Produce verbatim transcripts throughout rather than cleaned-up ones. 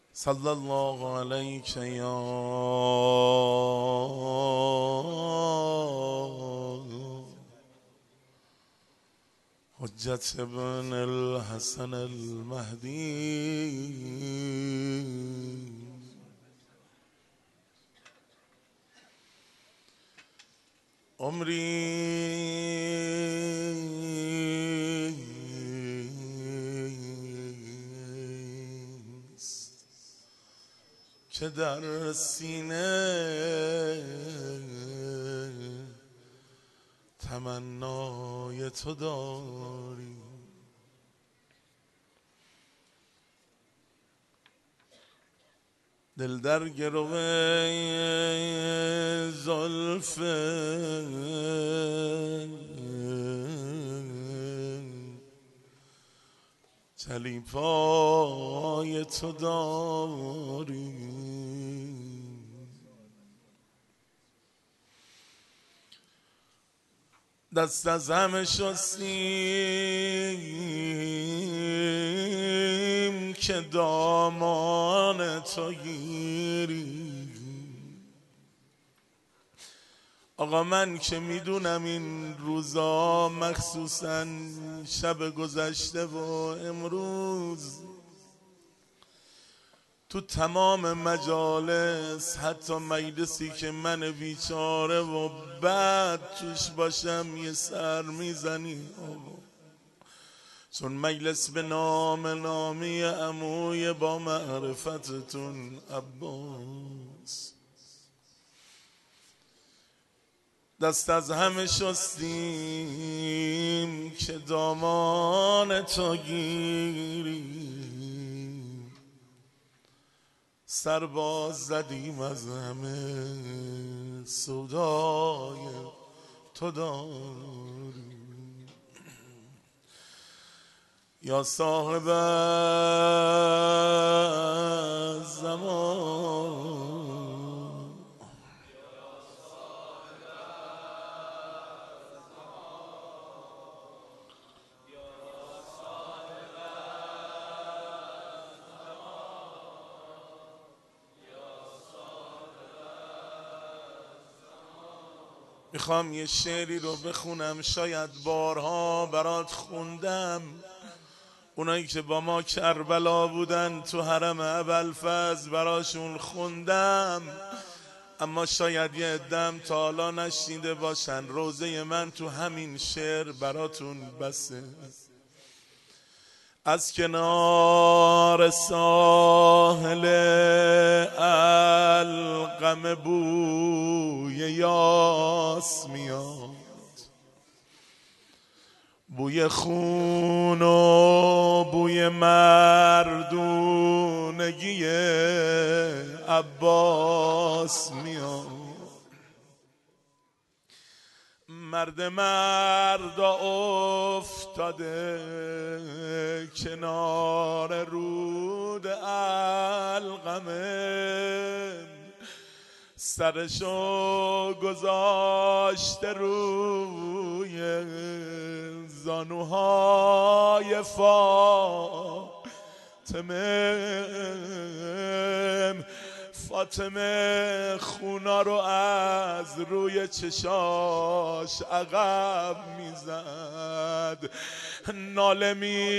صلی الله علیک یا حجت ابن الحسن المهدی. عمری که در سینه تمنای تو داری، دل در گرو زلف چلیپای تو داری. دست از همه شستیم که دامان تو گیری. آقا من که میدونم این روزا مخصوصا شب گذشته و امروز تو تمام مجالس، حتی مجلسی که من بیچاره و بعد توش باشم یه سر میزنی آقا، چون مجلس به نام نامی عموی با معرفتتون عباس. دست از همه شستیم که دامان تو گیری، سر باز زدیم از همه سودای تو داری. یا صاحب زمان میخوام یه شعری رو بخونم، شاید بارها برات خوندم، اونایی که با ما کربلا بودن تو حرم ابوالفضل براشون خوندم، اما شاید یه عده‌ام تا حالا نشنیده باشن. روزه من تو همین شعر براتون بسه. از کنار ساحل القم بوی یاس میاد، بوی خون و بوی مردونگی عباس میاد. مرد مردا افتاده کنار رود القمه، سرشو گذاشته روی زانوهای فاطمه. فاطمه خونا رو از روی چشاش عقب میزد، ناله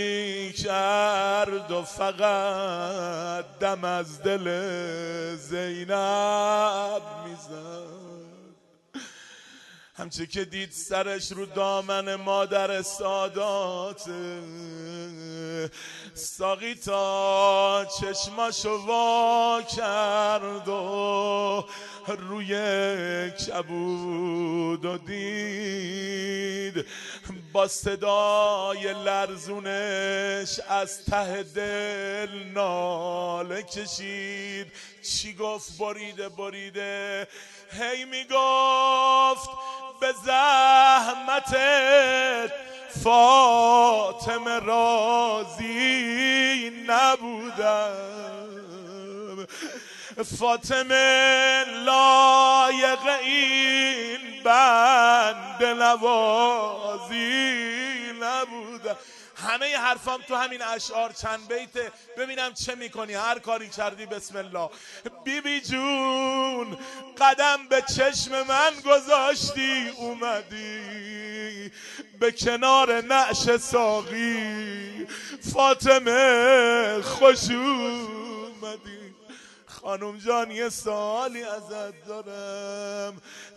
میکرد و فقط دم از دل زینب میزد. همچه که دید سرش رو دامن مادر سادات، ساقی تا چشماشو وا کرد و روی کبود و دید، با صدای لرزونش از ته دل ناله کشید. چی گفت؟ بریده بریده هی میگفت به زحمتت فاطمه راضی نبودم، فاطمه لایق این بند نوازی نبودم. همه حرفام تو همین اشعار چند بیته، ببینم چه میکنی. هر کاری کردی بسم الله. بی بی جون قدم به چشم من گذاشتی، اومدی به کنار نعش ساقی، فاطمه خوش اومدی. خانم جان یه سوالی ازت دارم.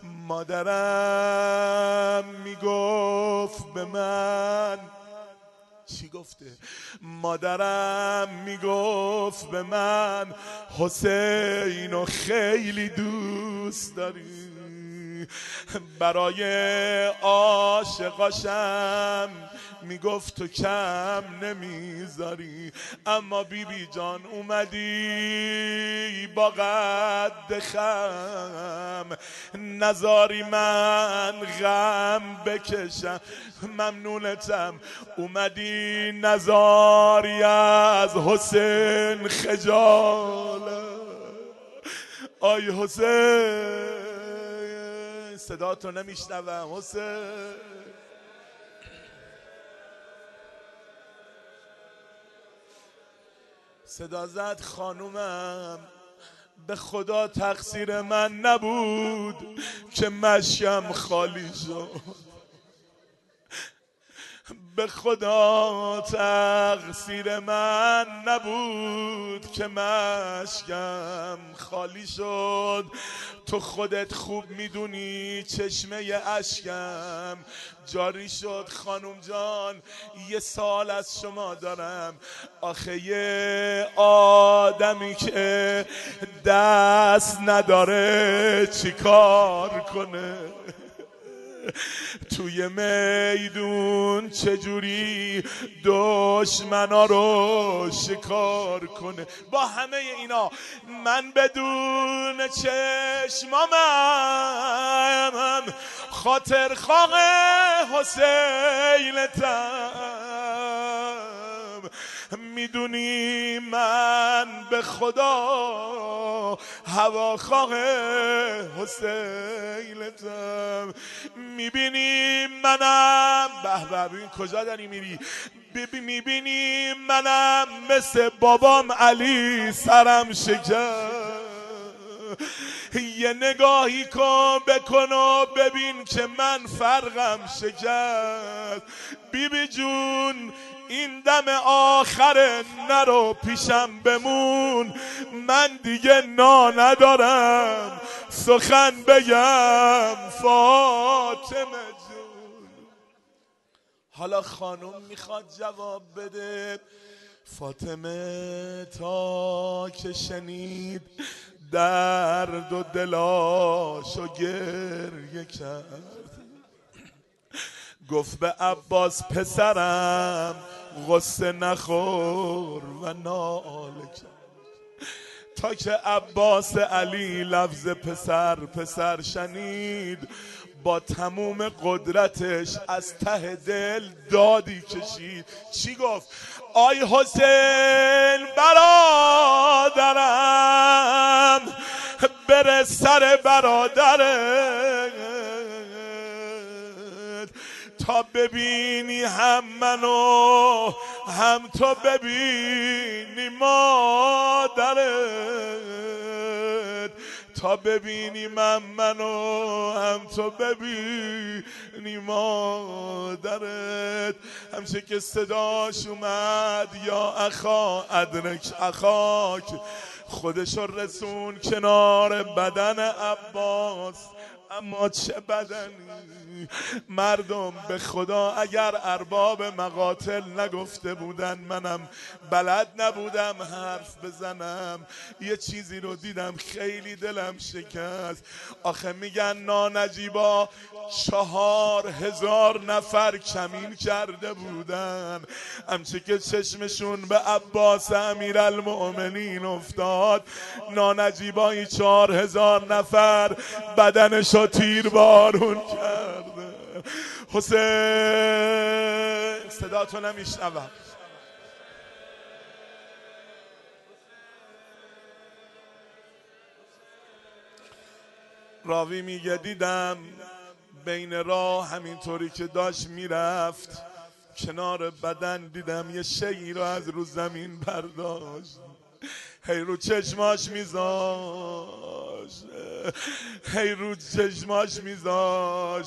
مادرم میگفت به من، چی گفته؟ مادرم میگفت به من حسینو خیلی دوست داری، برای عاشقاشم میگفت تو کم نمیذاری. اما بی بی جان اومدی با قد خم، نذاری من غم بکشم. ممنونتم اومدی نذاری از حسین خجالت. آی حسین صدا تو نمیشنوم. حسین صدا زد خانومم. به خدا تقصیر من نبود که مشکم خالی شد، به خدا تقصیر من نبود که مشکم خالی شد. تو خودت خوب میدونی چشمه اشکم جاری شد. خانم جان یه سال از شما دارم. آخه یه آدمی که دست نداره چی کار کنه؟ توی میدون چجوری دشمنا رو شکار کنه؟ با همه اینا من بدون چشمامم خاطر خواه حسینتم. میدونی من به خدا هواخواه حسینتم. میبینی منم به به ببین کجا داری میری؟ میبینی منم مثل بابام علی سرم شکست. یه نگاهی کن بکن و ببین که من فرقم شکست. بی بی جون این دم آخر نرو پیشم بمون، من دیگه نا ندارم سخن بگم فاطمه جون. حالا خانم میخواد جواب بده. فاطمه تا که شنید درد و دلاشو گریه کرد، گفت به عباس پسرم غصه نخور و ناله کرد. تا که عباس علی لفظ پسر پسر شنید، با تموم قدرتش از ته دل دادی کشید. چی گفت؟ آی حسین برادرم بره سر برادرت، تا ببینی هم منو هم تو ببینی مادرت، تا ببینی من منو هم تو ببینی مادرت. همچه که صداش اومد یا اخا ادرک اخاک، خودشو رسون کنار بدن عباس. اما چه بدنی! مردم به خدا اگر ارباب مقاتل نگفته بودن منم بلد نبودم حرف بزنم. یه چیزی رو دیدم خیلی دلم شکست. آخه میگن نانجیبا چهار هزار نفر کمین کرده بودن، همچه که چشمشون به عباس امیرالمؤمنین افتاد، نانجیبایی چهار هزار نفر بدنشو تیر بارون کرده. حسین صدا تو نمیشنوم. راوی میگه دیدم بین راه همینطوری که داشت میرفت کنار بدن دیدم یه شی رو از رو زمین برداشت، هی رو چشماش میذاش، هی رو چشماش میذاش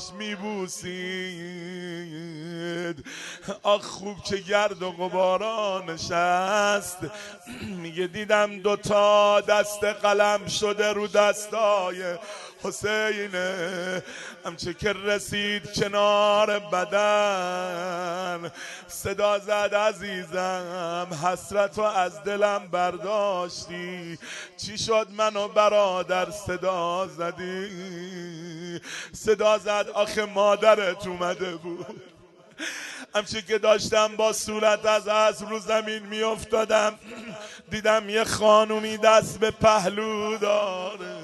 میبوسید. آخ خوب که گرد و غبارا نشست. میگه دیدم دوتا دست قلم شده رو دستای حسینه. همچه که رسید کنار بدن صدا زد عزیزم حسرت رو از دلم برداشتی. چی شد منو برادر صدا زدی؟ صدا زد آخه مادرت اومده بود. همچه که داشتم با صورت از اسب رو زمین می افتادم دیدم یه خانومی دست به پهلو داره،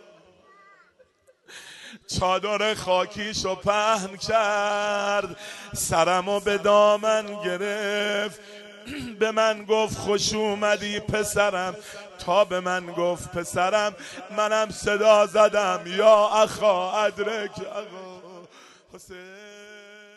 چادر خاکیشو پهن کرد، سرمو به دامن گرفت، به من گفت خوش اومدی پسرم. تا به من گفت پسرم منم صدا زدم یا اخا ادرک آقا حسین.